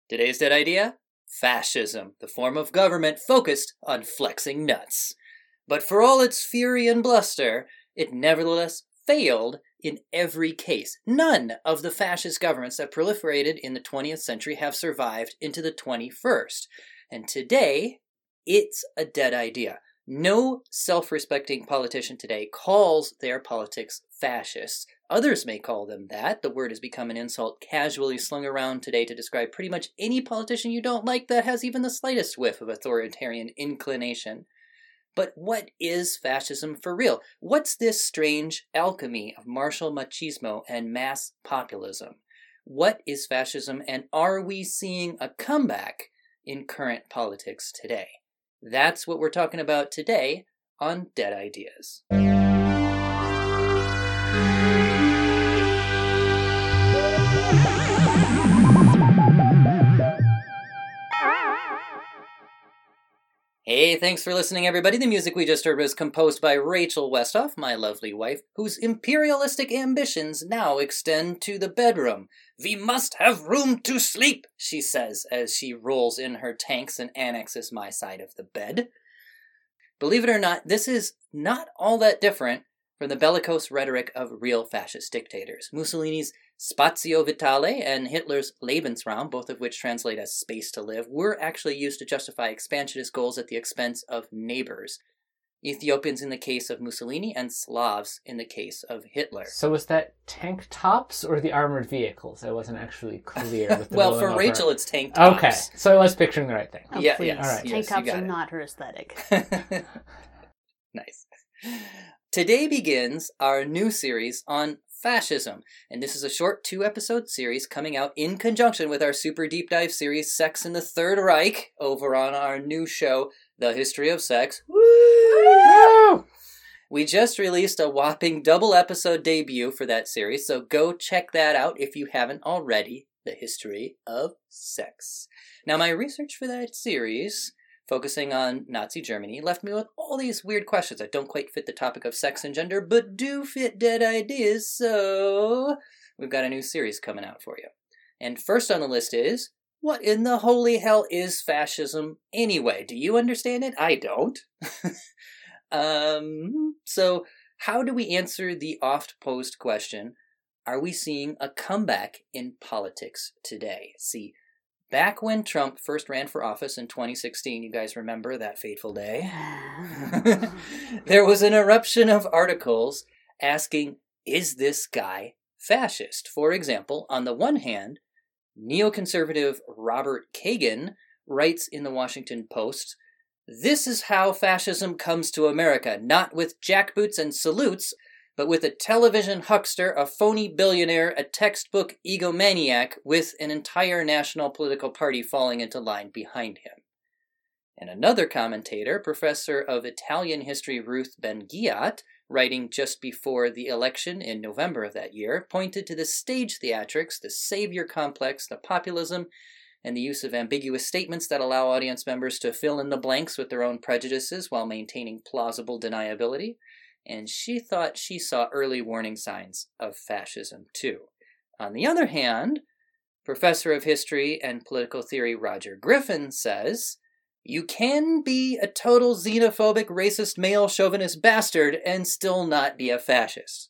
Today's dead idea? Fascism, the form of government focused on flexing nuts. But for all its fury and bluster, it nevertheless failed in every case. None of the fascist governments that proliferated in the 20th century have survived into the 21st. And today, it's a dead idea. No self-respecting politician today calls their politics fascist. Others may call them that. The word has become an insult casually slung around today to describe pretty much any politician you don't like that has even the slightest whiff of authoritarian inclination. But what is fascism for real? What's this strange alchemy of martial machismo and mass populism? What is fascism, and are we seeing a comeback in current politics today? That's what we're talking about today on Dead Ideas. Hey, thanks for listening, everybody. The music we just heard was composed by Rachel Westhoff, my lovely wife, whose imperialistic ambitions now extend to the bedroom. "We must have room to sleep," she says as she rolls in her tanks and annexes my side of the bed. Believe it or not, this is not all that different from the bellicose rhetoric of real fascist dictators. Mussolini's Spazio Vitale and Hitler's Lebensraum, both of which translate as space to live, were actually used to justify expansionist goals at the expense of neighbors. Ethiopians in the case of Mussolini, and Slavs in the case of Hitler. So was that tank tops or the armored vehicles? I wasn't actually clear with the well, for Rachel, it's tank tops. Okay, so I was picturing the right thing. Oh, yeah, please. yes, all right. Tank yes, tops are not her aesthetic. Nice. Today begins our new series on fascism, and this is a short 2-episode series coming out in conjunction with our super deep dive series Sex in the Third Reich over on our new show, The History of Sex. Woo! We just released a whopping double episode debut for that series, so go check that out if you haven't already, The History of Sex. Now, my research for that series, focusing on Nazi Germany, left me with all these weird questions that don't quite fit the topic of sex and gender, but do fit dead ideas, so we've got a new series coming out for you. And first on the list is, what in the holy hell is fascism anyway? Do you understand it? I don't. So how do we answer the oft-posed question, are we seeing a comeback in politics today? See, back when Trump first ran for office in 2016, you guys remember that fateful day? There was an eruption of articles asking, is this guy fascist? For example, on the one hand, neoconservative Robert Kagan writes in the Washington Post, "This is how fascism comes to America, not with jackboots and salutes, but with a television huckster, a phony billionaire, a textbook egomaniac, with an entire national political party falling into line behind him." And another commentator, professor of Italian history Ruth Ben-Ghiat, writing just before the election in November of that year, pointed to the stage theatrics, the savior complex, the populism, and the use of ambiguous statements that allow audience members to fill in the blanks with their own prejudices while maintaining plausible deniability. And she thought she saw early warning signs of fascism, too. On the other hand, professor of history and political theory Roger Griffin says, you can be a total xenophobic, racist, male chauvinist bastard and still not be a fascist.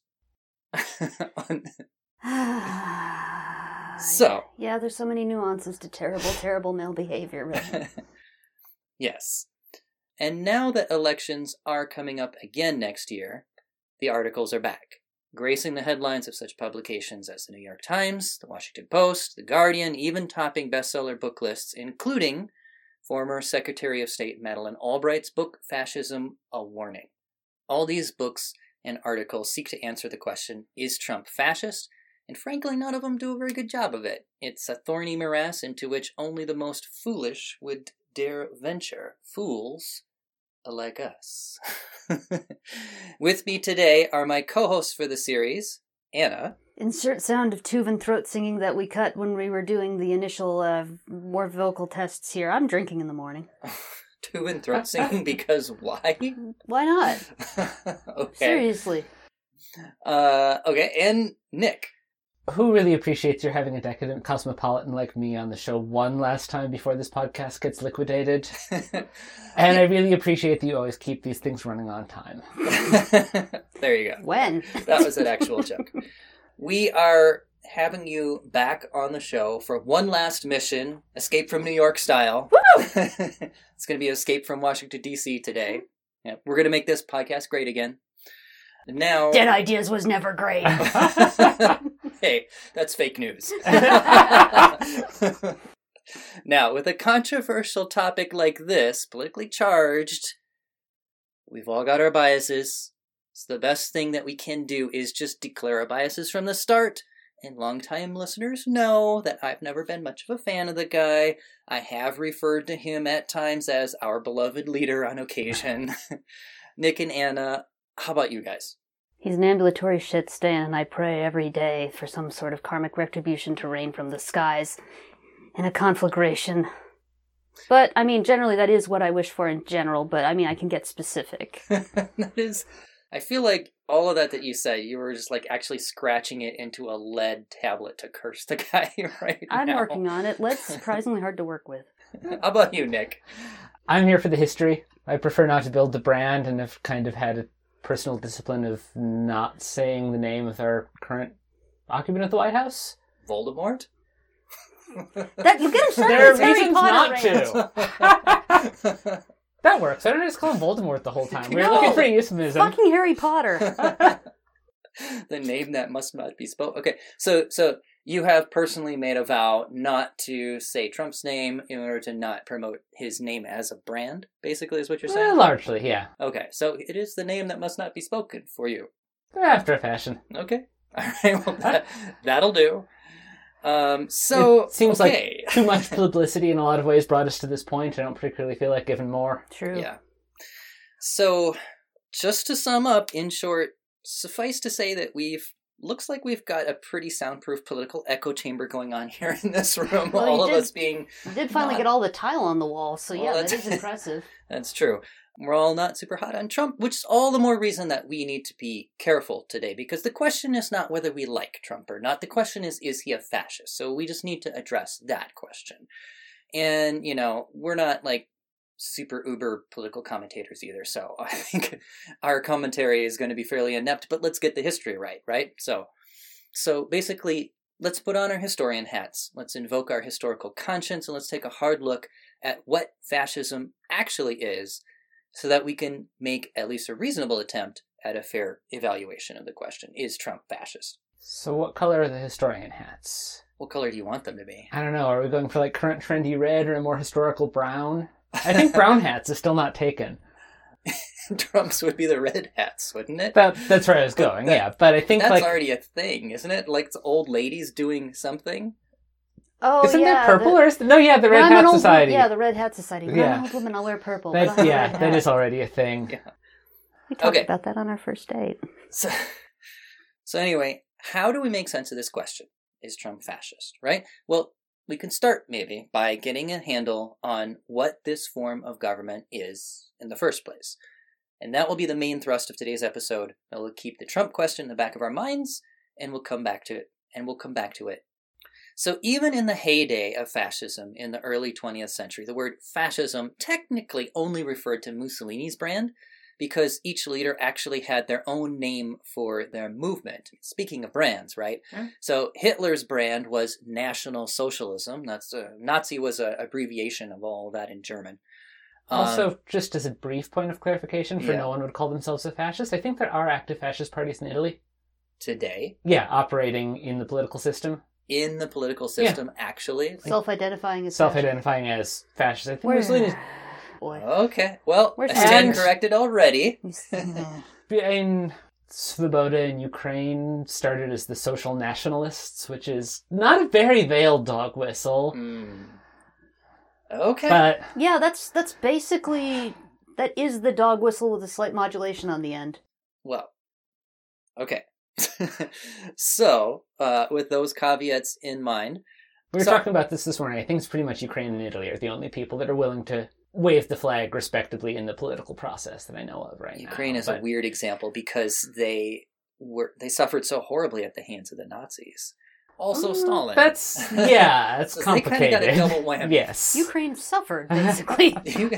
So. Yeah, there's so many nuances to terrible, terrible male behavior. Really. Yes. And now that elections are coming up again next year, the articles are back, gracing the headlines of such publications as the New York Times, the Washington Post, the Guardian, even topping bestseller book lists, including former Secretary of State Madeleine Albright's book, Fascism, A Warning. All these books and articles seek to answer the question, is Trump fascist? And frankly, none of them do a very good job of it. It's a thorny morass into which only the most foolish would dare venture. Fools like us. With me today are my co-hosts for the series, Anna. Insert sound of Tuvan throat singing that we cut when we were doing the initial more vocal tests here. I'm drinking in the morning. Tuvan throat singing because why? Why not? Okay. Seriously. Okay, and Nick. who really appreciates your having a decadent cosmopolitan like me on the show one last time before this podcast gets liquidated. And I really appreciate that you always keep these things running on time. There you go. When? That was an actual joke. We are having you back on the show for one last mission, Escape from New York style. Woo! It's going to be Escape from Washington, D.C. today. Yeah, we're going to make this podcast great again. Now, Dead Ideas was never great. hey, that's fake news. Now, with a controversial topic like this, politically charged, we've all got our biases. So the best thing that we can do is just declare our biases from the start. And longtime listeners know that I've never been much of a fan of the guy. I have referred to him at times as our beloved leader on occasion. Nick and Anna, how about you guys? He's an ambulatory shit stain, and I pray every day for some sort of karmic retribution to rain from the skies in a conflagration. But, I mean, generally that is what I wish for in general, but, I mean, I can get specific. That is, I feel like all of that you said, you were just like actually scratching it into a lead tablet to curse the guy right now. I'm working on it. Lead's surprisingly hard to work with. How about you, Nick? I'm here for the history. I prefer not to build the brand and have kind of had a personal discipline of not saying the name of our current occupant of the White House. Voldemort? That you get him started There are with Harry reasons Potter not rant. to. That works. I don't just call him Voldemort the whole time. We're No. looking for a euphemism. Fucking Harry Potter. The name that must not be spoken. Okay, so you have personally made a vow not to say Trump's name in order to not promote his name as a brand, basically, is what you're saying? Largely, yeah. Okay, so it is the name that must not be spoken for you. After a fashion. Okay. All right, well, that'll do. So, it seems okay. like too much publicity in a lot of ways brought us to this point. I don't particularly feel like giving more. True. Yeah. So, just to sum up, in short, suffice to say that looks like we've got a pretty soundproof political echo chamber going on here in this room. Well, all of us being... You did finally get all the tile on the wall, so Well, yeah, that that's- is impressive. That's true. We're all not super hot on Trump, which is all the more reason that we need to be careful today, because the question is not whether we like Trump or not. The question is he a fascist? So we just need to address that question. And, we're not like super uber political commentators either, so I think our commentary is going to be fairly inept, but let's get the history right? So basically, let's put on our historian hats, let's invoke our historical conscience, and let's take a hard look at what fascism actually is, so that we can make at least a reasonable attempt at a fair evaluation of the question, is Trump fascist? So what color are the historian hats? What color do you want them to be? I don't know. Are we going for like current trendy red or a more historical brown? I think brown hats is still not taken. Trump's would be the red hats, wouldn't it? That's where I was going, yeah. But I think That's already a thing, isn't it? Like it's old ladies doing something? Oh, isn't yeah. there purple or... No, yeah, the When Red I'm an Hat old Society. Yeah, the Red Hat Society. When Yeah. I'm an old woman, I'll wear purple. but I'll have a red That hat. is already a thing. Yeah. We talked Okay. about that on our first date. So anyway, how do we make sense of this question? Is Trump fascist, right? Well, we can start maybe by getting a handle on what this form of government is in the first place. And that will be the main thrust of today's episode. We'll keep the Trump question in the back of our minds, and we'll come back to it. So even in the heyday of fascism in the early 20th century, the word fascism technically only referred to Mussolini's brand, because each leader actually had their own name for their movement. Speaking of brands, right? Mm. So Hitler's brand was National Socialism. That's Nazi was an abbreviation of all that in German. Also, just as a brief point of clarification, for Yeah. no one would call themselves a fascist, I think there are active fascist parties in Italy. Today, Yeah, operating in the political system. in the political system, actually. Self-identifying as Self-identifying as fascist. I think Where- Mussolini's... Boy. Okay, well, Where's I stand Sanders? corrected already. In Svoboda in Ukraine started as the Social Nationalists, which is not a very veiled dog whistle. Okay. But Yeah, that's basically... That is the dog whistle with a slight modulation on the end. Well, okay. So, with those caveats in mind, we were So- talking about this morning. I think it's pretty much Ukraine and Italy are the only people that are willing to wave the flag respectably in the political process that I know of right now. Ukraine is a But- weird example because they suffered so horribly at the hands of the Nazis. also Stalin. That's So complicated. they kind of got a double whammy. Yes. Ukraine suffered, basically.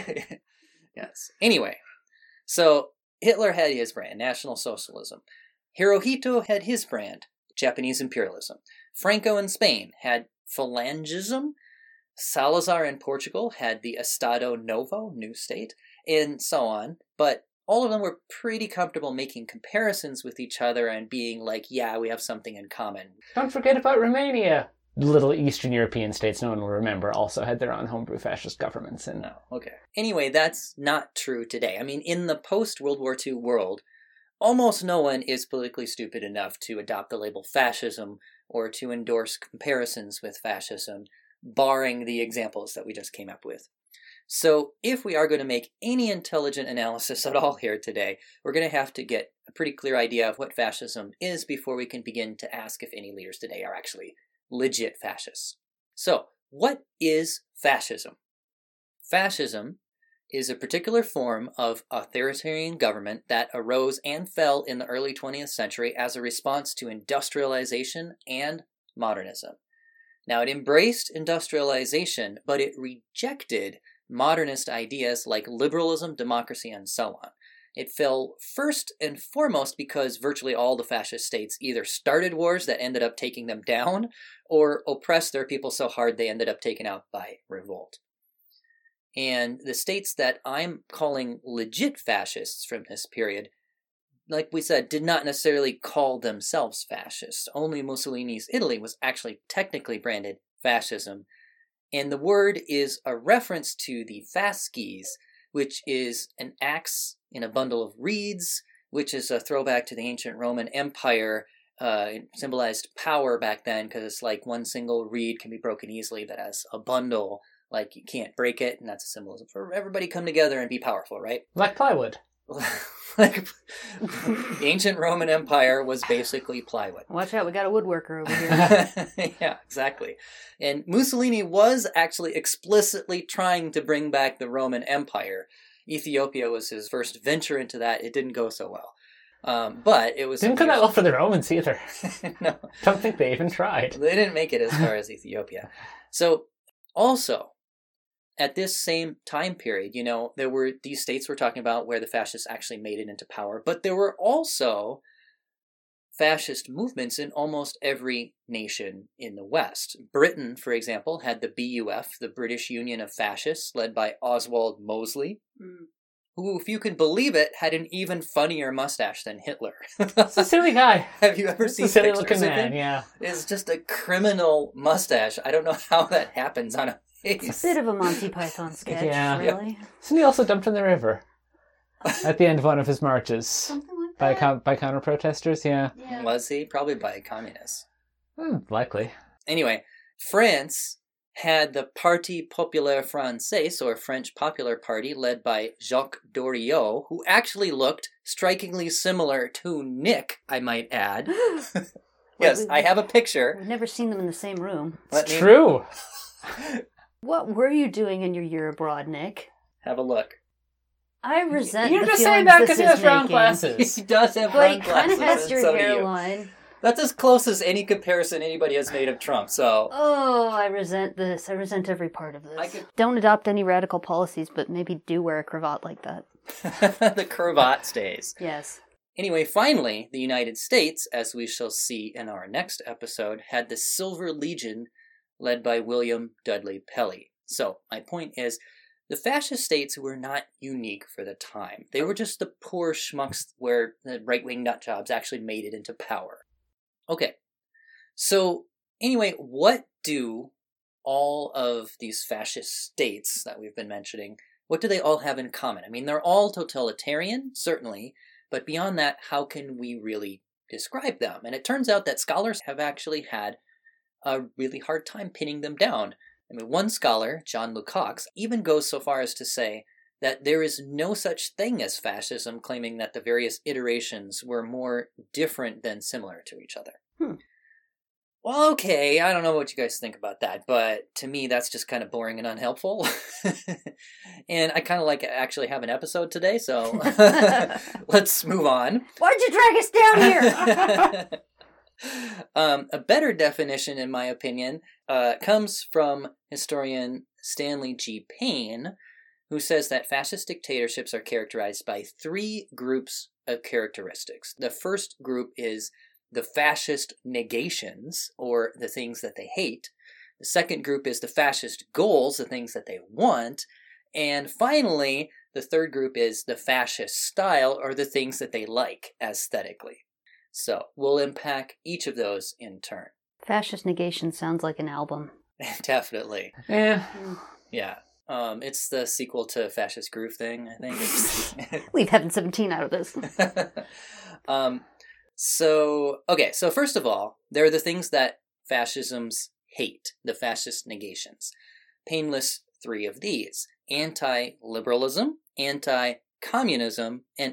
Yes. Anyway, so Hitler had his brand, National Socialism. Hirohito had his brand, Japanese imperialism. Franco in Spain had Phalangism. Salazar in Portugal had the Estado Novo, new state, and so on. But all of them were pretty comfortable making comparisons with each other and being like, yeah, we have something in common. Don't forget about Romania. Little Eastern European states no one will remember also had their own homebrew fascist governments. And No, okay. Anyway, that's not true today. I mean, in the post-World War II world, almost no one is politically stupid enough to adopt the label fascism or to endorse comparisons with fascism, barring the examples that we just came up with. So if we are going to make any intelligent analysis at all here today, we're going to have to get a pretty clear idea of what fascism is before we can begin to ask if any leaders today are actually legit fascists. So, what is fascism? Fascism is a particular form of authoritarian government that arose and fell in the early 20th century as a response to industrialization and modernism. Now, it embraced industrialization, but it rejected modernist ideas like liberalism, democracy, and so on. It fell first and foremost because virtually all the fascist states either started wars that ended up taking them down or oppressed their people so hard they ended up taken out by revolt. And the states that I'm calling legit fascists from this period, like we said, did not necessarily call themselves fascists. Only Mussolini's Italy was actually technically branded fascism. And the word is a reference to the fasces, which is an axe in a bundle of reeds, which is a throwback to the ancient Roman Empire. It symbolized power back then because it's like one single reed can be broken easily, but as a bundle, like you can't break it, and that's a symbolism for everybody come together and be powerful, right? like plywood. Like the ancient Roman Empire was basically plywood. Watch out, we got a woodworker over here. Yeah, exactly. And Mussolini was actually explicitly trying to bring back the Roman Empire. Ethiopia was his first venture into that. It didn't go so well. But it was... Didn't go that well for the Romans either. No. Don't think they even tried. They didn't make it as far as Ethiopia. So, also, at this same time period, you know, there were these states we're talking about where the fascists actually made it into power, but there were also fascist movements in almost every nation in the West. Britain, for example, had the BUF, the British Union of Fascists, led by Oswald Mosley, who, if you can believe it, had an even funnier mustache than Hitler. It's a silly guy. Have you ever seen It's a silly pictures looking of man, him? yeah. It's just a criminal mustache. I don't know how that happens on a face. It's a bit of a Monty Python sketch, Yeah. really. Isn't he also dumped in the river at the end of one of his marches Something like by that. by counter protesters? Yeah. Yeah. Was he? Probably by communists. Likely. Anyway, France had the Parti Populaire Français, or French Popular Party, led by Jacques Doriot, who actually looked strikingly similar to Nick, I might add. Yes, I have a picture. We've never seen them in the same room. It's true. What were you doing in your year abroad, Nick? Have a look. I resent You're the just saying feelings that this because he is has round making. glasses. He does have But he round kind glasses, of has and your so do you. hairline. That's as close as any comparison anybody has made of Trump, so... Oh, I resent this. I resent every part of this. I could- Don't adopt any radical policies, but maybe do wear a cravat like that. The cravat stays. Yes. Anyway, finally, the United States, as we shall see in our next episode, had the Silver Legion led by William Dudley Pelley. So, my point is, the fascist states were not unique for the time. They were just the poor schmucks where the right-wing nutjobs actually made it into power. Okay, so anyway, what do all of these fascist states that we've been mentioning, what do they all have in common? I mean, they're all totalitarian, certainly, but beyond that, how can we really describe them? And it turns out that scholars have actually had a really hard time pinning them down. I mean, one scholar, John Lukács, even goes so far as to say that there is no such thing as fascism, claiming that the various iterations were more different than similar to each other. Well, okay, I don't know what you guys think about that, but to me that's just kind of boring and unhelpful. And I kind of like to actually have an episode today, so let's move on. Why'd you drag us down here? A better definition, in my opinion, comes from historian Stanley G. Payne, who says that fascist dictatorships are characterized by three groups of characteristics. The first group is the fascist negations, or the things that they hate. The second group is the fascist goals, the things that they want. And finally, the third group is the fascist style, or the things that they like aesthetically. So we'll unpack each of those in turn. Fascist negation sounds like an album. Definitely. Yeah. Yeah. It's the sequel to Fascist Groove Thing, I think. Leave Heaven 17 out of this. So first of all, there are the things that fascisms hate, the fascist negations. Payne lists three of these: anti-liberalism, anti-communism, and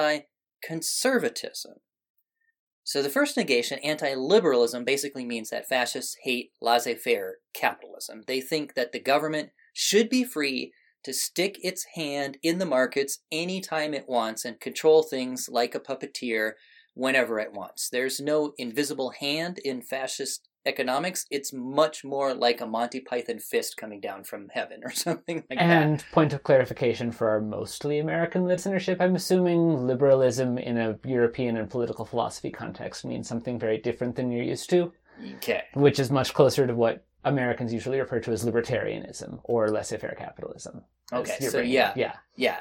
anti-conservatism. So the first negation, anti-liberalism, basically means that fascists hate laissez-faire capitalism. They think that the government should be free to stick its hand in the markets anytime it wants and control things like a puppeteer whenever it wants. There's no invisible hand in fascist economics. It's much more like a Monty Python fist coming down from heaven or something like that. And point of clarification for our mostly American listenership, I'm assuming liberalism in a European and political philosophy context means something very different than you're used to. Okay. Which is much closer to what Americans usually refer to as libertarianism or laissez-faire capitalism. Okay, so yeah.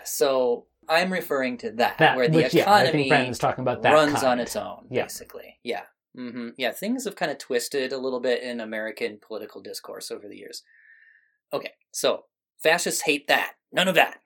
So I'm referring to that where the which, economy I think Brandon's talking about that runs kind. on its own, basically. Yeah. Mm-hmm. Yeah, things have kind of twisted a little bit in American political discourse over the years. Okay, so fascists hate that. None of that.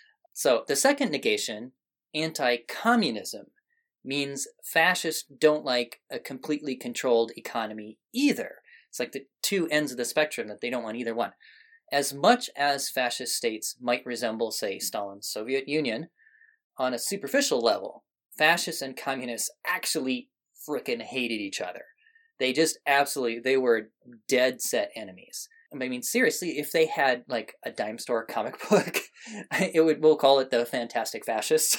So the second negation, anti-communism, means fascists don't like a completely controlled economy either. It's like the two ends of the spectrum that they don't want either one. As much as fascist states might resemble, say, Stalin's Soviet Union, on a superficial level, fascists and communists actually frickin' hated each other. They just they were dead set enemies. I mean, seriously, if they had like a dime store comic book, we'll call it the Fantastic Fascists.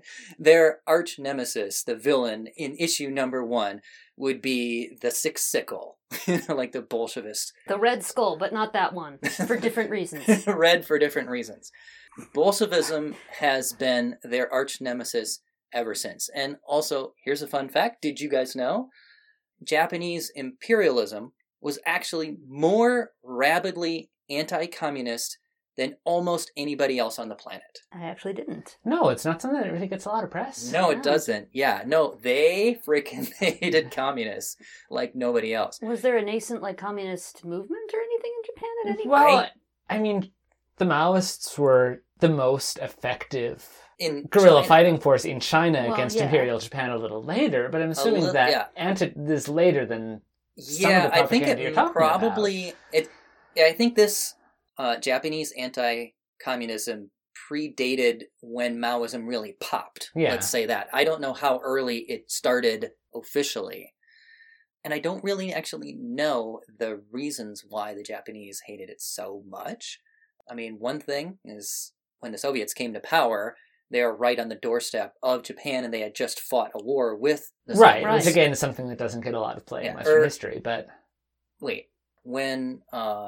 Their arch nemesis, the villain in issue number 1, would be the Six Sickle, like the Bolshevist. The Red Skull, but not that one, for different reasons. Red for different reasons. Bolshevism has been their arch nemesis ever since. And also, here's a fun fact. Did you guys know? Japanese imperialism was actually more rabidly anti-communist than almost anybody else on the planet. I actually didn't. No, it's not something that really gets a lot of press. No, it doesn't. Yeah, no, they freaking hated communists like nobody else. Was there a nascent communist movement or anything in Japan at any point? Well, I mean, the Maoists were the most effective in guerrilla China. Fighting force in China against Imperial Japan a little later, but I'm assuming this later than some of the I think propaganda you're it talking probably about. I think this Japanese anti-communism predated when Maoism really popped. Yeah. Let's say that. I don't know how early it started officially. And I don't really actually know the reasons why the Japanese hated it so much. I mean, one thing is when the Soviets came to power, they are right on the doorstep of Japan, and they had just fought a war with the Soviets. Right, which again is something that doesn't get a lot of play in Western history, but... Wait, when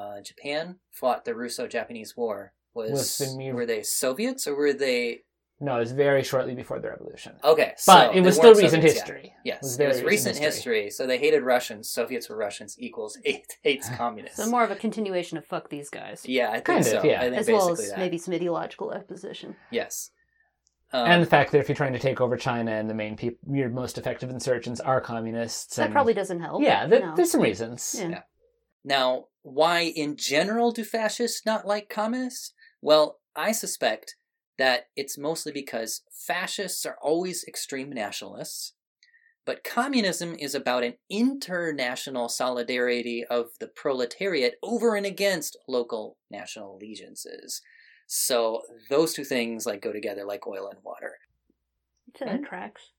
Japan fought the Russo-Japanese War, were they Soviets, or were they... No, it was very shortly before the revolution. Okay, but it was still recent history. Yes, it was recent history, so they hated Russians. Soviets were Russians equals hates communists. So more of a continuation of fuck these guys. Yeah, I think so. Yeah. I think as well as maybe some ideological opposition. Yes. And the fact that if you're trying to take over China and the main your most effective insurgents are communists... That probably doesn't help. Yeah, there's some reasons. Yeah. Now, why in general do fascists not like communists? Well, I suspect that it's mostly because fascists are always extreme nationalists, but communism is about an international solidarity of the proletariat over and against local national allegiances. So those two things go together like oil and water. So that tracks.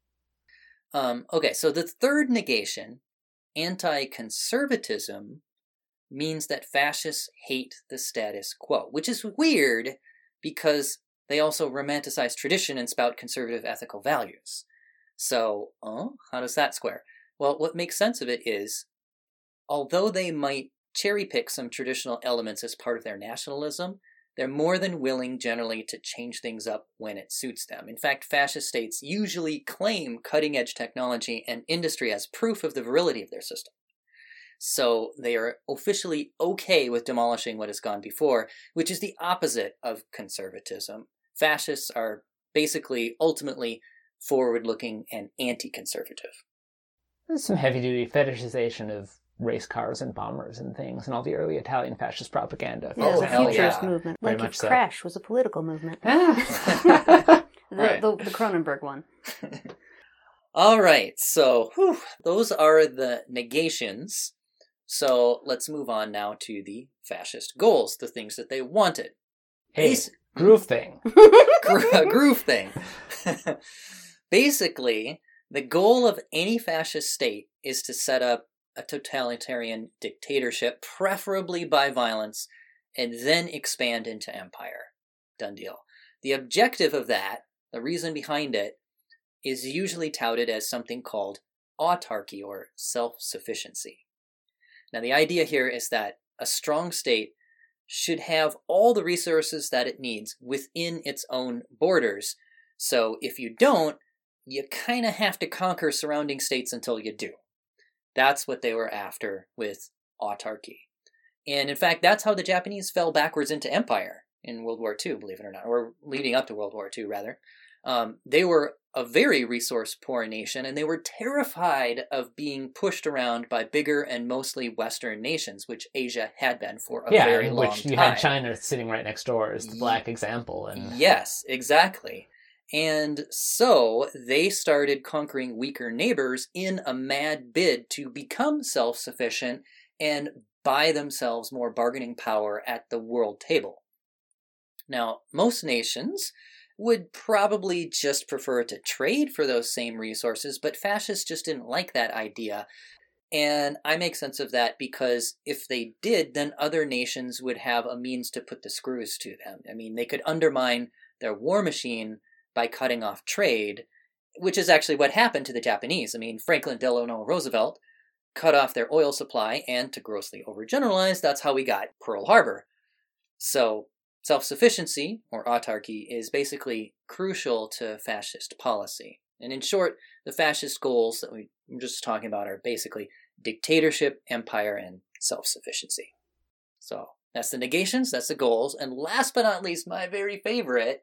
Okay, so the third negation, anti-conservatism, means that fascists hate the status quo, which is weird because they also romanticize tradition and spout conservative ethical values. So, how does that square? Well, what makes sense of it is, although they might cherry pick some traditional elements as part of their nationalism, they're more than willing generally to change things up when it suits them. In fact, fascist states usually claim cutting-edge technology and industry as proof of the virility of their system. So they are officially okay with demolishing what has gone before, which is the opposite of conservatism. Fascists are basically, ultimately, forward-looking and anti-conservative. There's some heavy-duty fetishization of race cars and bombers and things, and all the early Italian fascist propaganda. Yeah, the hell futurist yeah. movement. Very Like much if so. Crash was a political movement. Ah. Right. The Cronenberg one. All right, so those are the negations. So let's move on now to the fascist goals, the things that they wanted. Hey, groove thing. Groove thing. Basically, the goal of any fascist state is to set up a totalitarian dictatorship, preferably by violence, and then expand into empire. Done deal. The objective of that, the reason behind it, is usually touted as something called autarky or self-sufficiency. Now, the idea here is that a strong state should have all the resources that it needs within its own borders. So if you don't, you kind of have to conquer surrounding states until you do. That's what they were after with autarky. And in fact, that's how the Japanese fell backwards into empire in World War II, believe it or not, or leading up to World War II, rather. They were a very resource-poor nation, and they were terrified of being pushed around by bigger and mostly Western nations, which Asia had been for a very long which you time. had China sitting right next door as the black example. And Yes, exactly. And so they started conquering weaker neighbors in a mad bid to become self-sufficient and buy themselves more bargaining power at the world table. Now, most nations would probably just prefer to trade for those same resources, but fascists just didn't like that idea. And I make sense of that because if they did, then other nations would have a means to put the screws to them. I mean, they could undermine their war machine by cutting off trade, which is actually what happened to the Japanese. I mean, Franklin Delano Roosevelt cut off their oil supply, and to grossly overgeneralize, that's how we got Pearl Harbor. So self-sufficiency, or autarky, is basically crucial to fascist policy. And in short, the fascist goals that we're just talking about are basically dictatorship, empire, and self-sufficiency. So that's the negations, that's the goals. And last but not least, my very favorite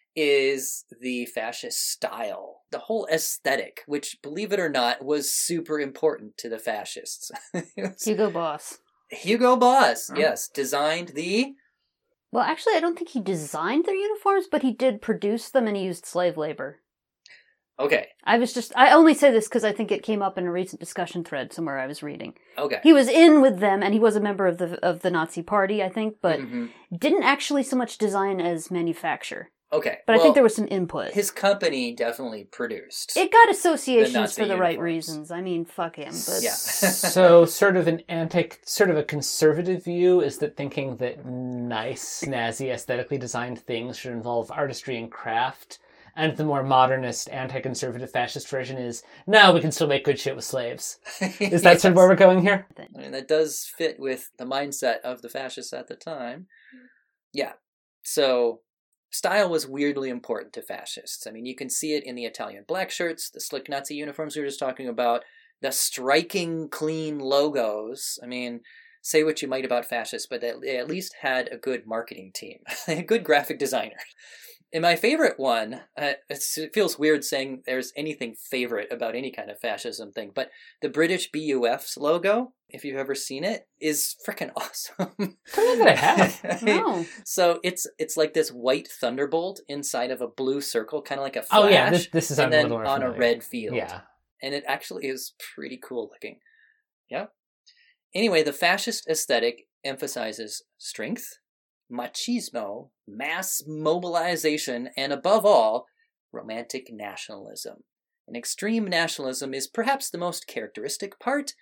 is the fascist style. The whole aesthetic, which, believe it or not, was super important to the fascists. Hugo Boss. Hugo Boss, yes, designed the... Well, actually, I don't think he designed their uniforms, but he did produce them and he used slave labor. Okay. I only say this because I think it came up in a recent discussion thread somewhere I was reading. Okay. He was in with them and he was a member of the Nazi Party, I think, but didn't actually so much design as manufacture. Okay. But I think there was some input. His company definitely produced. It got associations Nazi for the right uniforms. reasons. I mean, fuck him. But Yeah. so sort of a conservative view is that thinking that nice, snazzy, aesthetically designed things should involve artistry and craft. And the more modernist, anti-conservative fascist version is, no, we can still make good shit with slaves. Is that sort of where we're going here? I mean, that does fit with the mindset of the fascists at the time. Yeah. So style was weirdly important to fascists. I mean, you can see it in the Italian black shirts, the slick Nazi uniforms we were just talking about, the striking, clean logos. I mean, say what you might about fascists, but they at least had a good marketing team, a good graphic designer. And my favorite one, it feels weird saying there's anything favorite about any kind of fascism thing, but the British BUF's logo, if you've ever seen it, is freaking awesome. I don't know that I have. no. So it's like this white thunderbolt inside of a blue circle, kind of like a flash. Oh yeah, this is and then a little more on a familiar. red field. Yeah. And it actually is pretty cool looking. Yeah. Anyway, the fascist aesthetic emphasizes strength, machismo, mass mobilization, and above all, romantic nationalism. And extreme nationalism is perhaps the most characteristic part,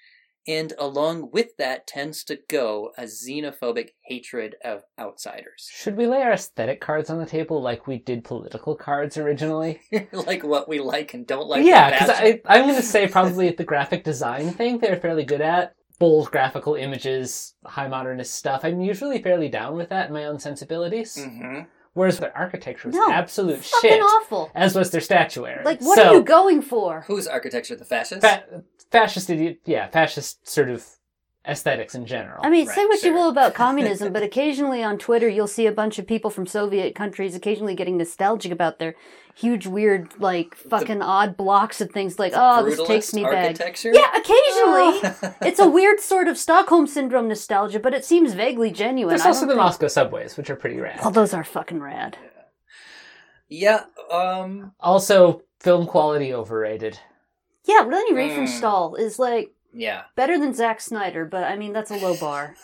And along with that tends to go a xenophobic hatred of outsiders. Should we lay our aesthetic cards on the table like we did political cards originally? Like what we like and don't like. Yeah, because I'm going to say probably the graphic design thing they're fairly good at. Bold graphical images, high modernist stuff. I'm usually fairly down with that in my own sensibilities. Mm-hmm. Whereas their architecture was No, absolute fucking shit. awful. As was their statuary. Like, what are you going for? Whose architecture? The fascists? Fascist idiot, yeah, fascist sort of aesthetics in general. I mean, Right, say what you sure. will about communism, but occasionally on Twitter you'll see a bunch of people from Soviet countries occasionally getting nostalgic about their huge, weird, like, fucking odd blocks of things like, oh, this takes Brutalist me back. architecture? Yeah, occasionally. It's a weird sort of Stockholm Syndrome nostalgia, but it seems vaguely genuine. There's I also don't the think- Moscow subways, which are pretty rad. Oh, those are fucking rad. Yeah, Also, film quality overrated. Yeah, Lenny Riefenstahl is, like, yeah. better than Zack Snyder, but, I mean, that's a low bar.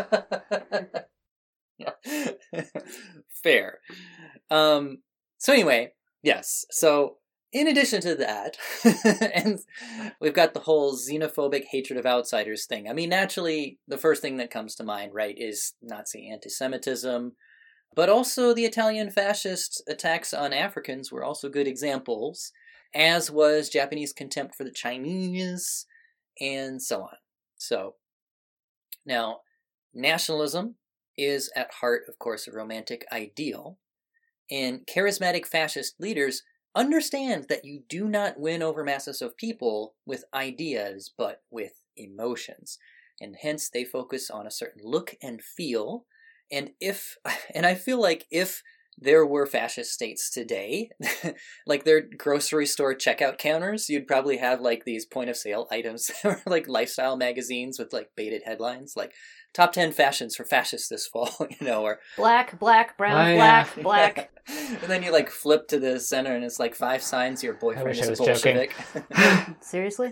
Fair. So anyway, yes. So in addition to that, and we've got the whole xenophobic hatred of outsiders thing. I mean, naturally, the first thing that comes to mind, right, is Nazi anti-Semitism, but also the Italian fascist attacks on Africans were also good examples, as was Japanese contempt for the Chinese, and so on. So, now, nationalism is at heart, of course, a romantic ideal, and charismatic fascist leaders understand that you do not win over masses of people with ideas, but with emotions, and hence they focus on a certain look and feel, and I feel like if there were fascist states today, like their grocery store checkout counters, you'd probably have like these point of sale items or like lifestyle magazines with like baited headlines like top 10 fashions for fascists this fall, or Black, black, brown, Oh, yeah. black, black. and then you like flip to the center and it's like 5 signs your boyfriend wish is I a was joking. Bolshevik. Seriously?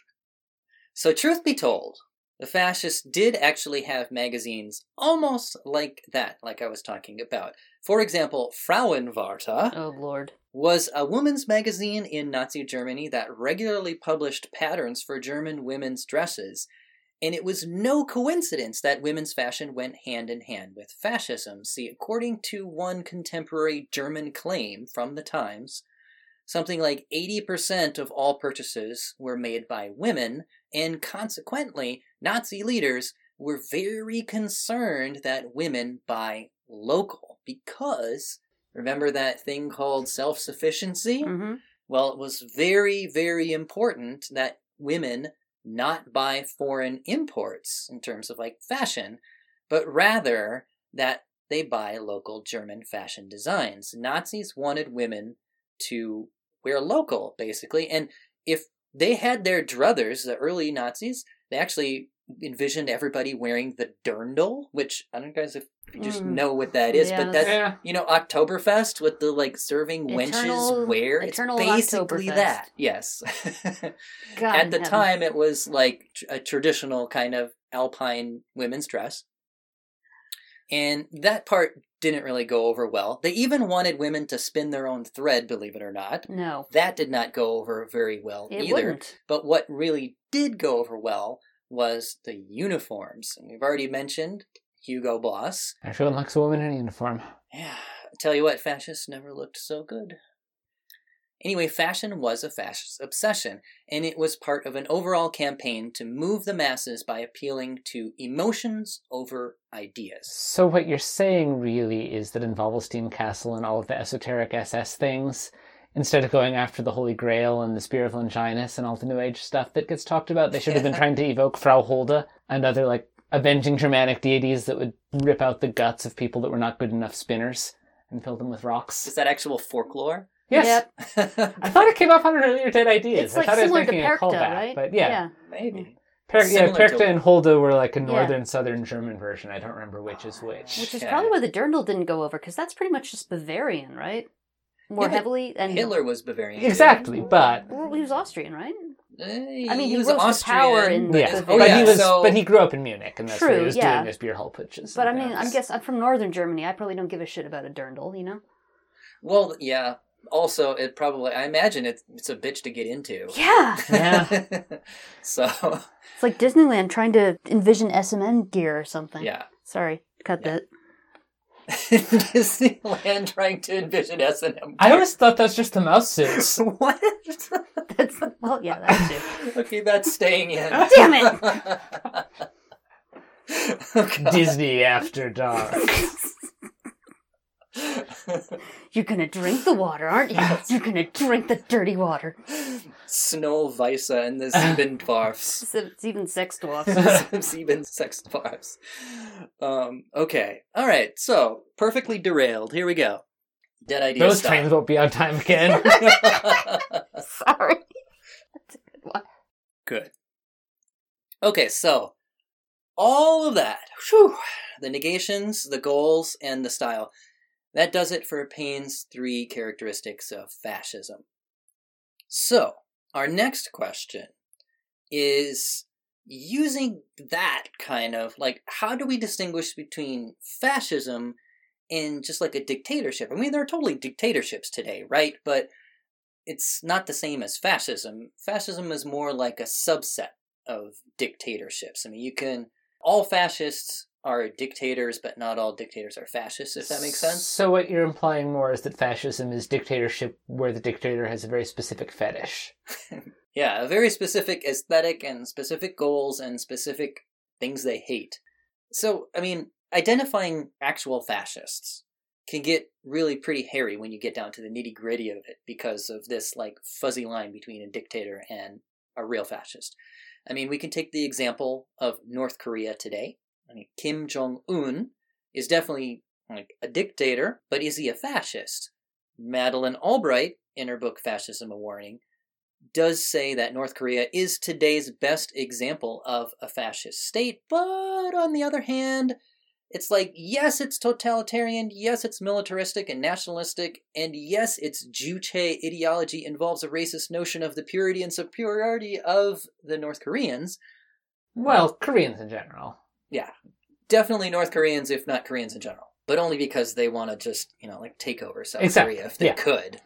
So truth be told, the fascists did actually have magazines almost like that, like I was talking about. For example, Frauenwarte Oh, Lord. was a women's magazine in Nazi Germany that regularly published patterns for German women's dresses, and it was no coincidence that women's fashion went hand in hand with fascism. See, according to one contemporary German claim from the Times, something like 80% of all purchases were made by women, and consequently, Nazi leaders were very concerned that women buy local, because, remember that thing called self-sufficiency? Mm-hmm. Well, it was very, very important that women not buy foreign imports in terms of like fashion, but rather that they buy local German fashion designs. Nazis wanted women to wear local, basically, and if they had their druthers, the early Nazis, they actually envisioned everybody wearing the dirndl, which I don't know guys if you just know what that is, Yeah, but that's, Yeah. Oktoberfest with the like serving wenches wear. It's eternal basically Oktoberfest. that. Yes. God At in the heaven. time, it was like a traditional kind of alpine women's dress. And that part didn't really go over well. They even wanted women to spin their own thread, believe it or not. No. That did not go over very well It either. wouldn't. But what really did go over well was the uniforms. And we've already mentioned Hugo Boss. Everyone likes a woman in a uniform. Yeah, I tell you what, fascists never looked so good. Anyway, fashion was a fascist obsession, and it was part of an overall campaign to move the masses by appealing to emotions over ideas. So what you're saying really is that in Vogelstein Castle and all of the esoteric SS things, instead of going after the Holy Grail and the Spear of Longinus and all the New Age stuff that gets talked about, they should have been trying to evoke Frau Holde and other like avenging Germanic deities that would rip out the guts of people that were not good enough spinners and fill them with rocks. Is that actual folklore? Yes. Yep. I thought it came up on an earlier Dead Ideas. It's like I thought I was similar to making a Perkta, callback, right? but yeah. Maybe. Perkta Similar to- and Hulda were like a northern southern German version. I don't remember which is which. Which is Yeah. probably why the dirndl didn't go over, because that's pretty much just Bavarian, right? More Yeah, but heavily. And Hitler was Bavarian. Exactly, but Well, he was Austrian, right? I mean, he was rose to Austrian. power in yeah, the- Oh, but yeah, he was, so- but he grew up in Munich, and that's where he True, was yeah. doing his beer hall pitches. But I and mean, things. I'm from northern Germany. I probably don't give a shit about a dirndl, you know? Well, yeah. Also, I imagine it's a bitch to get into. Yeah. Yeah. So, It's like Disneyland trying to envision SMN gear or something. yeah. Sorry, cut that. Disneyland trying to envision S&M. I always thought that was just the mouse suits. What? Well, yeah, that too. Okay, that's staying in. Damn it! Okay. Disney After Dark. You're gonna drink the water, aren't you? You're gonna drink the dirty water. Snow Visa and the Siebendwarfs. It's even sex dwarfs. Sieben sex dwarfs. Okay. All right. So, perfectly derailed. Here we go. Dead idea Those style. trains won't be on time again. Sorry. That's a good one. Good. Okay, so all of that, whew, the negations, the goals, and the style, that does it for Payne's 3 characteristics of fascism. So, our next question is using that kind of, like, how do we distinguish between fascism and just like a dictatorship? I mean, there are totally dictatorships today, right? But it's not the same as fascism. Fascism is more like a subset of dictatorships. I mean, all fascists are dictators, but not all dictators are fascists, if that makes sense. So what you're implying more is that fascism is dictatorship where the dictator has a very specific fetish. Yeah, a very specific aesthetic and specific goals and specific things they hate. So, I mean, identifying actual fascists can get really pretty hairy when you get down to the nitty-gritty of it because of this, like, fuzzy line between a dictator and a real fascist. I mean, we can take the example of North Korea today. I mean, Kim Jong-un is definitely like a dictator, but is he a fascist? Madeleine Albright, in her book Fascism: A Warning, does say that North Korea is today's best example of a fascist state, but on the other hand, it's like, yes, it's totalitarian, yes, it's militaristic and nationalistic, and yes, its Juche ideology involves a racist notion of the purity and superiority of the North Koreans. Well, Koreans in general. Yeah, definitely North Koreans, if not Koreans in general. But only because they want to just, like, take over South Korea if they could.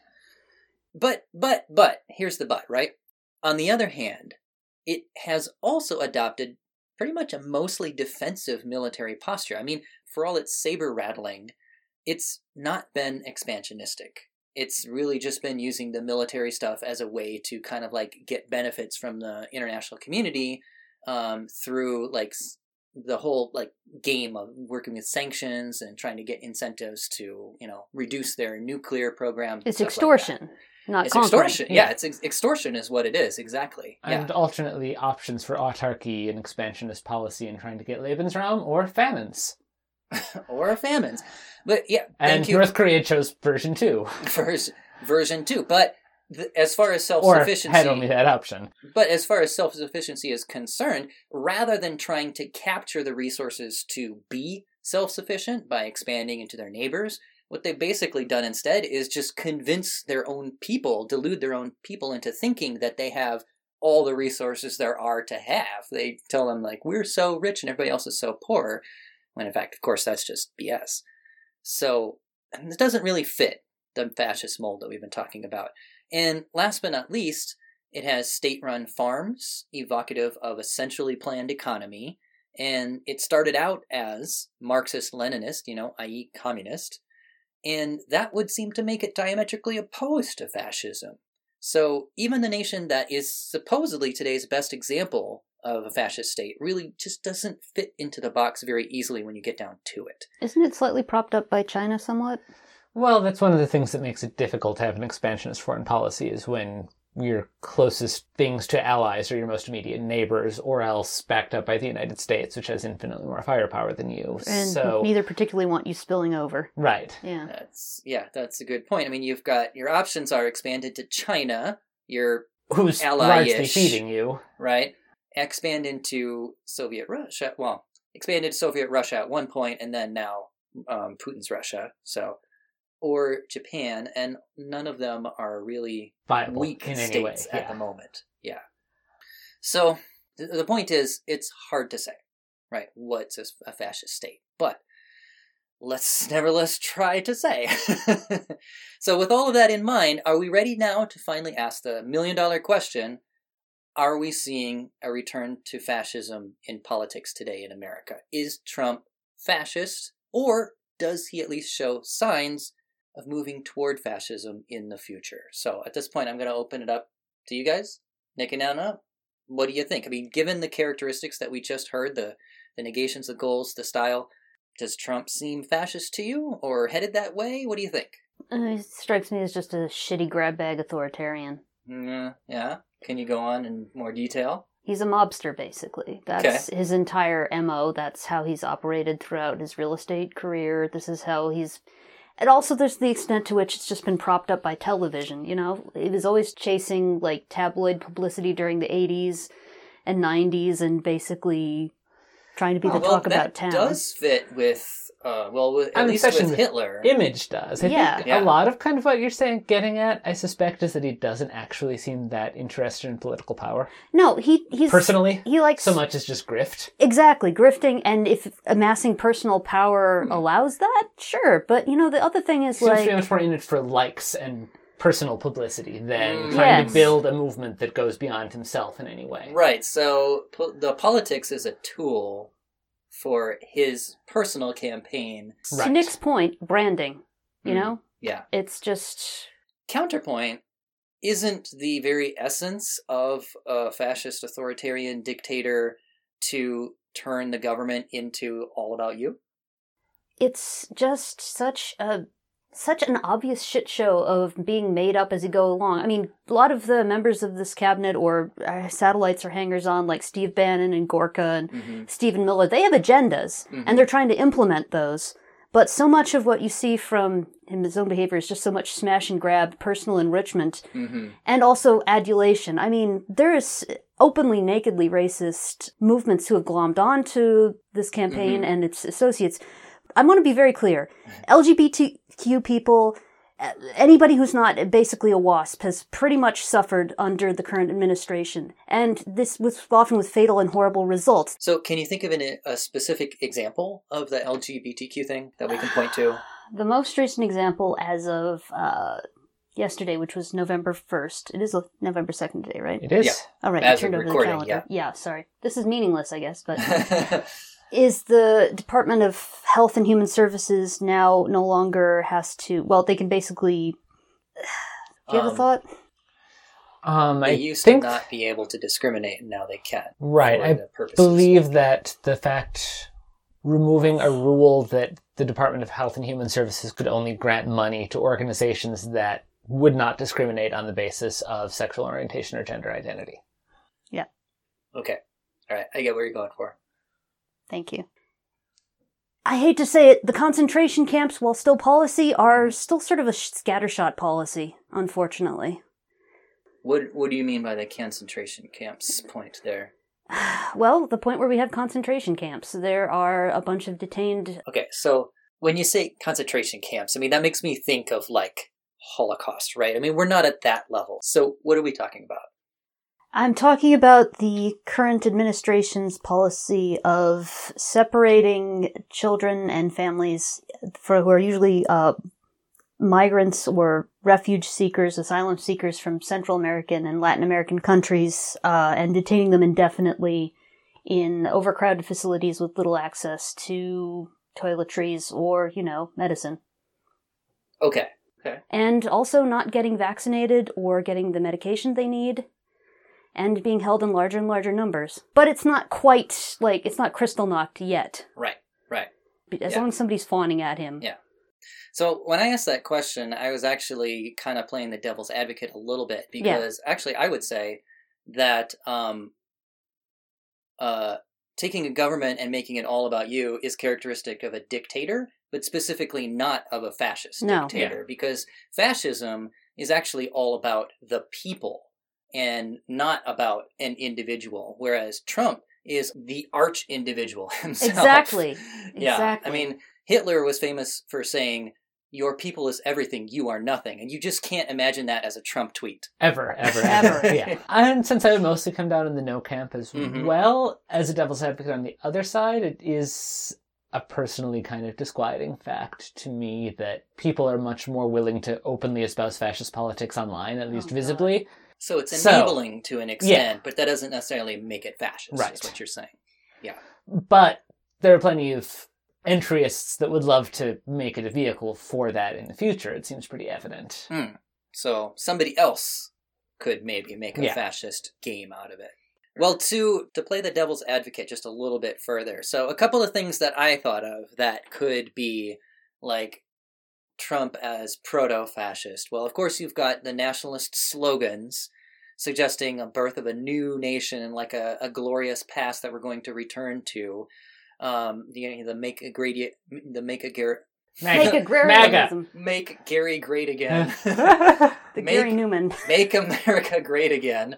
But, here's the but, right? On the other hand, it has also adopted pretty much a mostly defensive military posture. I mean, for all its saber-rattling, it's not been expansionistic. It's really just been using the military stuff as a way to kind of, like, get benefits from the international community through, like, the whole, like, game of working with sanctions and trying to get incentives to, reduce their nuclear program. It's extortion, not it's conquering. extortion. Yeah, it's extortion is what it is, exactly. And alternately, options for autarky and expansionist policy and trying to get Lebensraum or famines. Or famines. But, yeah, and North Korea chose version 2. Version 2, but as far as self-sufficiency... Or had only that option. But as far as self-sufficiency is concerned, rather than trying to capture the resources to be self-sufficient by expanding into their neighbors, what they've basically done instead is just convince their own people, delude their own people into thinking that they have all the resources there are to have. They tell them, like, we're so rich and everybody else is so poor, when in fact, of course, that's just BS. So, it doesn't really fit the fascist mold that we've been talking about. And last but not least, it has state-run farms, evocative of a centrally planned economy, and it started out as Marxist-Leninist, i.e. communist, and that would seem to make it diametrically opposed to fascism. So even the nation that is supposedly today's best example of a fascist state really just doesn't fit into the box very easily when you get down to it. Isn't it slightly propped up by China somewhat? Well, that's one of the things that makes it difficult to have an expansionist foreign policy is when your closest things to allies are your most immediate neighbors, or else backed up by the United States, which has infinitely more firepower than you. And so neither particularly want you spilling over. Right. Yeah. That's a good point. I mean, you've got your options are expanded to China, your who's ally-ish, largely feeding you, right? Expand into Soviet Russia. Well, expanded to Soviet Russia at one point, and then now Putin's Russia. So. Or Japan, and none of them are really viable weak in states any way. at the moment. Yeah. So the point is, it's hard to say, right, what's a fascist state. But let's nevertheless try to say. So with all of that in mind, are we ready now to finally ask the million-dollar question, are we seeing a return to fascism in politics today in America? Is Trump fascist, or does he at least show signs of moving toward fascism in the future? So at this point, I'm going to open it up to you guys. Nick and Anna, what do you think? I mean, given the characteristics that we just heard, the negations, the goals, the style, does Trump seem fascist to you, or headed that way? What do you think? He strikes me as just a shitty grab bag authoritarian. Yeah? Can you go on in more detail? He's a mobster, basically. That's his entire MO. That's how he's operated throughout his real estate career. This is how he's... And also there's the extent to which it's just been propped up by television, you know? He was always chasing, like, tabloid publicity during the 80s and 90s and basically trying to be the talk about town. That does fit with... at least with Hitler. Image does. I think a lot of kind of what you're getting at, I suspect, is that he doesn't actually seem that interested in political power. No, he's... Personally, he likes... so much as just grift. Exactly, grifting, and if amassing personal power allows that, sure. But, you know, the other thing is, seems to be much more in it for likes and personal publicity than trying to build a movement that goes beyond himself in any way. Right, so the politics is a tool for his personal campaign. Right. To Nick's point, branding, you know? Yeah. It's just... Counterpoint isn't the very essence of a fascist authoritarian dictator to turn the government into all about you? It's just such an obvious shit show of being made up as you go along. I mean, a lot of the members of this cabinet or satellites or hangers-on, like Steve Bannon and Gorka and Stephen Miller, they have agendas, and they're trying to implement those. But so much of what you see from his own behavior is just so much smash and grab, personal enrichment, and also adulation. I mean, there is openly, nakedly racist movements who have glommed onto this campaign and its associates. I want to be very clear. LGBTQ people, anybody who's not basically a WASP, has pretty much suffered under the current administration. And this was often with fatal and horrible results. So can you think of a specific example of the LGBTQ thing that we can point to? The most recent example as of yesterday, which was November 1st. It is November 2nd today, right? It is. Yeah. All right, I turned over the calendar. Yeah, sorry. This is meaningless, I guess, but... is the Department of Health and Human Services now no longer has to... Well, they can basically... Do you have a thought? They used to not be able to discriminate, and now they can. Right. I believe that the fact... removing a rule that the Department of Health and Human Services could only grant money to organizations that would not discriminate on the basis of sexual orientation or gender identity. Yeah. Okay. All right. I get where you're going for. Thank you. I hate to say it, the concentration camps, while still policy, are still sort of a scattershot policy, unfortunately. What do you mean by the concentration camps point there? Well, the point where we have concentration camps. There are a bunch of detained... Okay, so when you say concentration camps, I mean, that makes me think of, like, Holocaust, right? I mean, we're not at that level. So what are we talking about? I'm talking about the current administration's policy of separating children and families who are usually migrants or refuge seekers, asylum seekers from Central American and Latin American countries, and detaining them indefinitely in overcrowded facilities with little access to toiletries or, medicine. Okay. And also not getting vaccinated or getting the medication they need, and being held in larger and larger numbers. But it's not quite, it's not Kristallnacht yet. Right. As long as somebody's fawning at him. Yeah. So when I asked that question, I was actually kind of playing the devil's advocate a little bit, because actually I would say that taking a government and making it all about you is characteristic of a dictator, but specifically not of a fascist dictator, because fascism is actually all about the people and not about an individual, whereas Trump is the arch-individual himself. Exactly. Yeah. I mean, Hitler was famous for saying, "Your people is everything, you are nothing." And you just can't imagine that as a Trump tweet. Ever. Yeah. And since I would mostly come down in the no camp as well, as a devil's advocate on the other side, it is a personally kind of disquieting fact to me that people are much more willing to openly espouse fascist politics online, at least visibly. So it's enabling to an extent, but that doesn't necessarily make it fascist, Right. is what you're saying. Yeah. But there are plenty of entryists that would love to make it a vehicle for that in the future. It seems pretty evident. So somebody else could maybe make a fascist game out of it. Well, to play the devil's advocate just a little bit further, so a couple of things that I thought of that could be like Trump as proto-fascist. Well, of course, you've got the nationalist slogans suggesting a birth of a new nation and like a glorious past that we're going to return to. Make Gary great again. Gary Newman. Make America great again.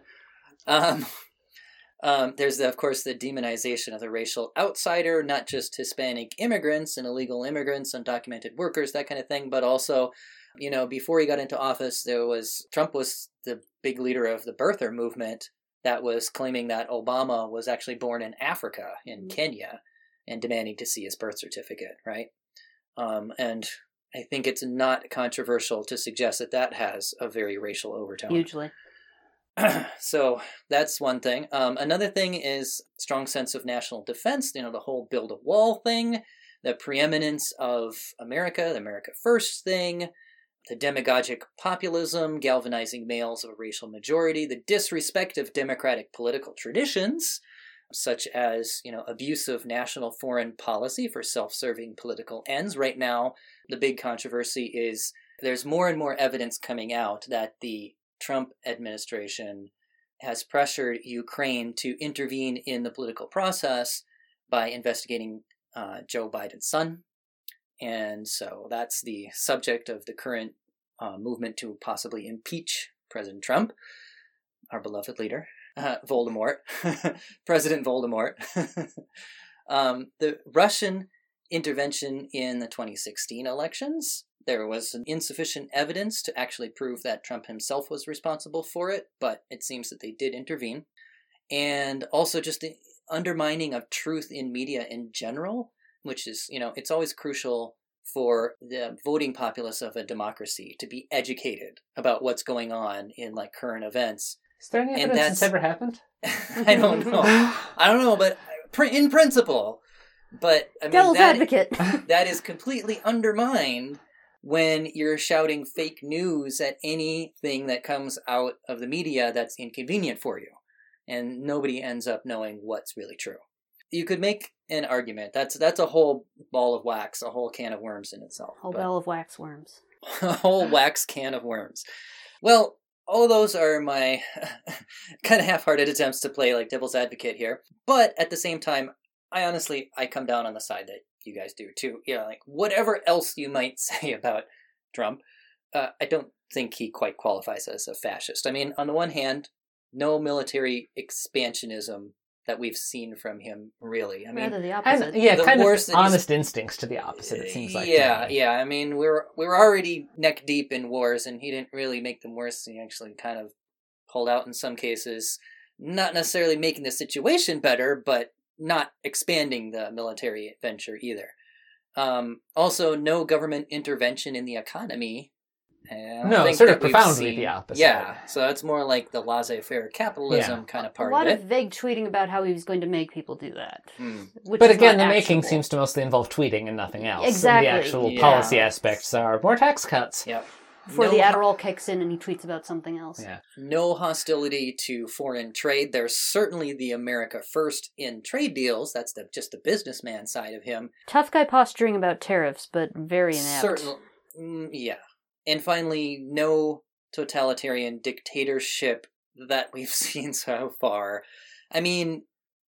There's, of course, the demonization of the racial outsider, not just Hispanic immigrants and illegal immigrants, undocumented workers, that kind of thing, but also, before he got into office, Trump was the big leader of the birther movement that was claiming that Obama was actually born in Africa, in Kenya, and demanding to see his birth certificate, right? And I think it's not controversial to suggest that has a very racial overtone. Hugely. So that's one thing. Another thing is strong sense of national defense, the whole build a wall thing, the preeminence of America, the America First thing, the demagogic populism, galvanizing males of a racial majority, the disrespect of democratic political traditions, such as, abuse of national foreign policy for self-serving political ends. Right now, the big controversy is there's more and more evidence coming out that the Trump administration has pressured Ukraine to intervene in the political process by investigating Joe Biden's son. And so that's the subject of the current movement to possibly impeach President Trump, our beloved leader. Voldemort, President Voldemort. The Russian intervention in the 2016 elections, there was insufficient evidence to actually prove that Trump himself was responsible for it, but it seems that they did intervene. And also just the undermining of truth in media in general, which is, it's always crucial for the voting populace of a democracy to be educated about what's going on in current events. Is there any evidence that's ever happened? I don't know. But in principle. But I mean, devil's advocate. That is completely undermined when you're shouting fake news at anything that comes out of the media that's inconvenient for you, and nobody ends up knowing what's really true. You could make an argument. That's a whole ball of wax, a whole can of worms in itself. Ball of wax worms. A whole wax can of worms. Well, all those are my kind of half-hearted attempts to play devil's advocate here. But at the same time, I come down on the side that you guys do too. Whatever else you might say about Trump, I don't think he quite qualifies as a fascist. I mean, on the one hand, no military expansionism that we've seen from him, really. I mean, rather the opposite. Kind of honest instincts to the opposite, it seems like. Yeah. I mean, we're already neck deep in wars, and he didn't really make them worse. He actually kind of pulled out in some cases, not necessarily making the situation better, but not expanding the military venture either. Also, no government intervention in the economy. No, sort of profoundly the opposite. Yeah, so that's more like the laissez-faire capitalism kind of part of it. A lot of vague tweeting about how he was going to make people do that. But again, the making seems to mostly involve tweeting and nothing else. Exactly. And the actual policy aspects are more tax cuts. Yep. Before the Adderall kicks in and he tweets about something else. Yeah. No hostility to foreign trade. There's certainly the America First in trade deals. That's just the businessman side of him. Tough guy posturing about tariffs, but very inept. Yeah. And finally, no totalitarian dictatorship that we've seen so far. I mean,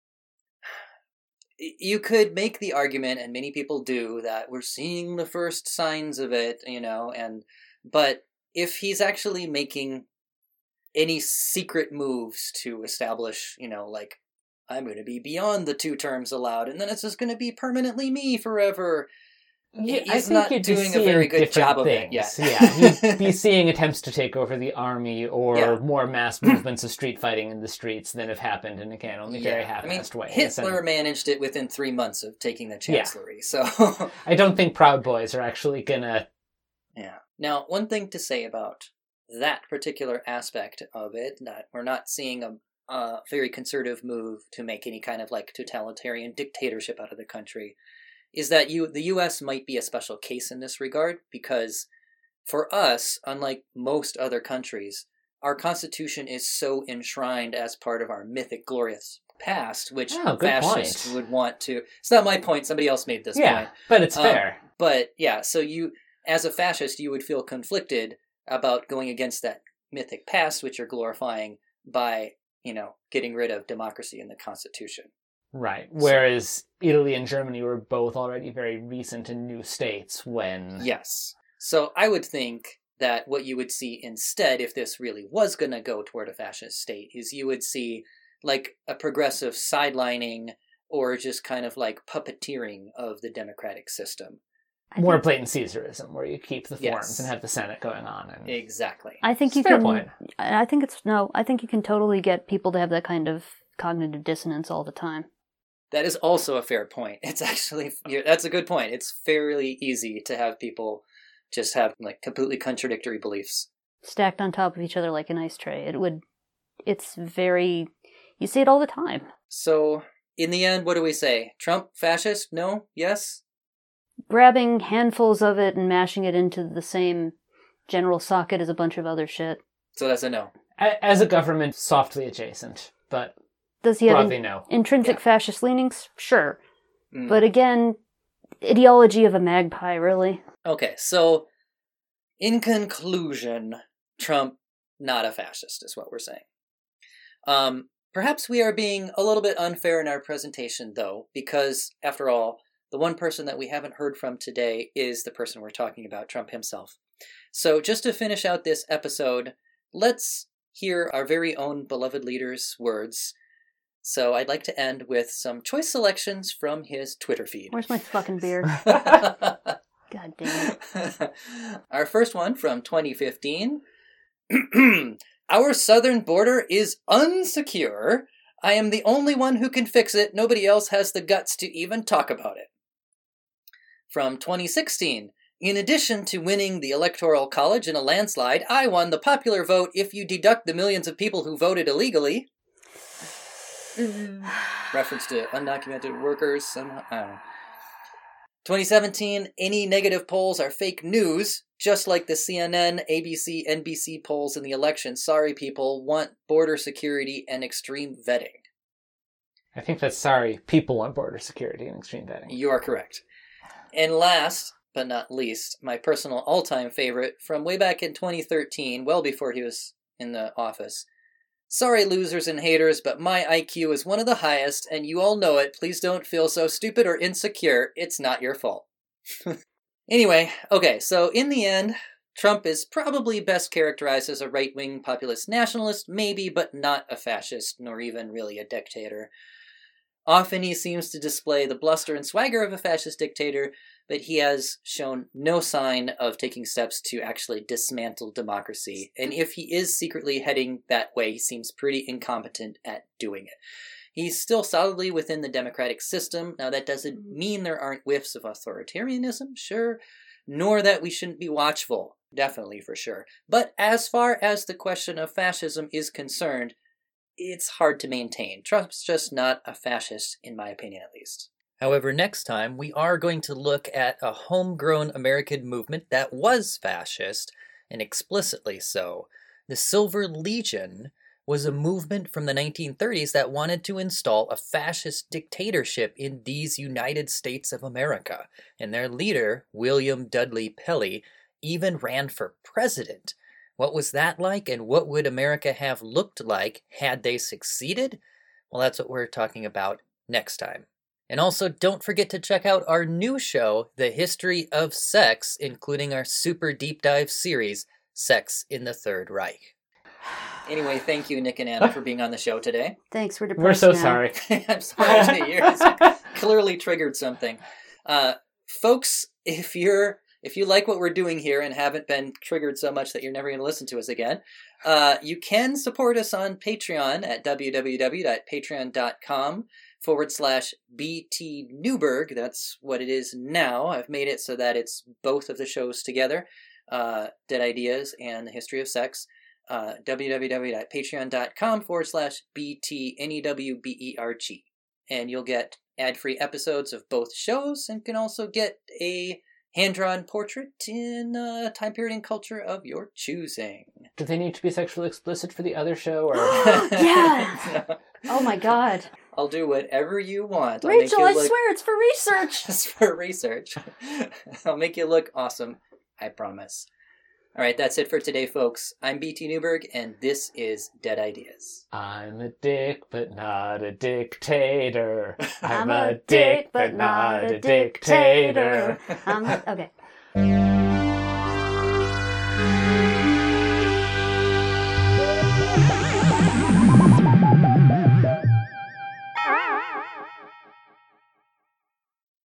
you could make the argument, and many people do, that we're seeing the first signs of it, but if he's actually making any secret moves to establish, I'm going to be beyond the 2 terms allowed, and then it's just going to be permanently me forever, Yeah, I he's think not you'd be doing a seeing very good different job of it. things. Yeah. You'd be seeing attempts to take over the army or Yeah. more mass movements of street fighting in the streets than have happened in, again, only very half-assed ways. Hitler managed it within 3 months of taking the chancellery, so... I don't think Proud Boys are actually gonna... Yeah. Now, one thing to say about that particular aspect of it, that we're not seeing a very conservative move to make any kind of like totalitarian dictatorship out of the country, is that the U.S. might be a special case in this regard, because for us, unlike most other countries, our Constitution is so enshrined as part of our mythic, glorious past, which fascists would want to... It's not my point, somebody else made this point. But it's fair. But, yeah, so you, as a fascist, you would feel conflicted about going against that mythic past, which you're glorifying, by, getting rid of democracy in the Constitution. Right. Whereas Italy and Germany were both already very recent and new states when... Yes. So I would think that what you would see instead, if this really was going to go toward a fascist state, is you would see like a progressive sidelining or just kind of like puppeteering of the democratic system. More blatant Caesarism, where you keep the forms and have the Senate going on. And... Exactly. I think you Fair can... point. I think you can totally get people to have that kind of cognitive dissonance all the time. That is also a fair point. It's actually, that's a good point. It's fairly easy to have people just have like completely contradictory beliefs. Stacked on top of each other like an ice tray. It's very, you see it all the time. So, in the end, what do we say? Trump, fascist? No? Yes? Grabbing handfuls of it and mashing it into the same general socket as a bunch of other shit. So that's a no. As a government, softly adjacent, but... Does he have intrinsic fascist leanings? Sure. But again, ideology of a magpie, really. Okay, so in conclusion, Trump, not a fascist, is what we're saying. Perhaps we are being a little bit unfair in our presentation, though, because, after all, the one person that we haven't heard from today is the person we're talking about, Trump himself. So just to finish out this episode, let's hear our very own beloved leader's words. So I'd like to end with some choice selections from his Twitter feed. Where's my fucking beer? God damn it. Our first one from 2015. Our southern border is unsecure. I am the only one who can fix it. Nobody else has the guts to even talk about it. From 2016. In addition to winning the Electoral College in a landslide, I won the popular vote if you deduct the millions of people who voted illegally. Reference to undocumented workers somehow. I don't know. 2017, any negative polls are fake news, just like the CNN, ABC, NBC polls in the election. Sorry, people want border security and extreme vetting. I think that's sorry, people want border security and extreme vetting. You are correct. And last, but not least, my personal all-time favorite from way back in 2013, well before he was in the office. Sorry, losers and haters, but my IQ is one of the highest, and you all know it. Please don't feel so stupid or insecure. It's not your fault. Anyway, okay, so in the end, Trump is probably best characterized as a right-wing populist nationalist, maybe, but not a fascist, nor even really a dictator. Often he seems to display the bluster and swagger of a fascist dictator, but he has shown no sign of taking steps to actually dismantle democracy. And if he is secretly heading that way, he seems pretty incompetent at doing it. He's still solidly within the democratic system. Now, that doesn't mean there aren't whiffs of authoritarianism, sure, nor that we shouldn't be watchful, definitely for sure. But as far as the question of fascism is concerned, it's hard to maintain. Trump's just not a fascist, in my opinion at least. However, next time, we are going to look at a homegrown American movement that was fascist, and explicitly so. The Silver Legion was a movement from the 1930s that wanted to install a fascist dictatorship in these United States of America. And their leader, William Dudley Pelley, even ran for president. What was that like, and what would America have looked like had they succeeded? Well, that's what we're talking about next time. And also, don't forget to check out our new show, The History of Sex, including our super deep dive series, Sex in the Third Reich. Anyway, thank you, Nick and Anna, for being on the show today. Thanks, we're depressed We're so now. sorry. I'm sorry to hear. It's clearly triggered something. Folks, if you like what we're doing here and haven't been triggered so much that you're never going to listen to us again, you can support us on Patreon at www.patreon.com/BT Newberg. That's what it is now. I've made it so that it's both of the shows together, Dead Ideas and The History of Sex. www.patreon.com/BT NEWBERG. And you'll get ad-free episodes of both shows and can also get a hand-drawn portrait in a time period and culture of your choosing. Do they need to be sexually explicit for the other show? Or Yeah! Oh my god. I'll do whatever you want. Rachel, I swear it's for research! It's for research. I'll make you look awesome. I promise. All right, that's it for today, folks. I'm BT Newberg, and this is Dead Ideas. I'm a dick, but not a dictator. I'm a dick, but not a dictator. Okay.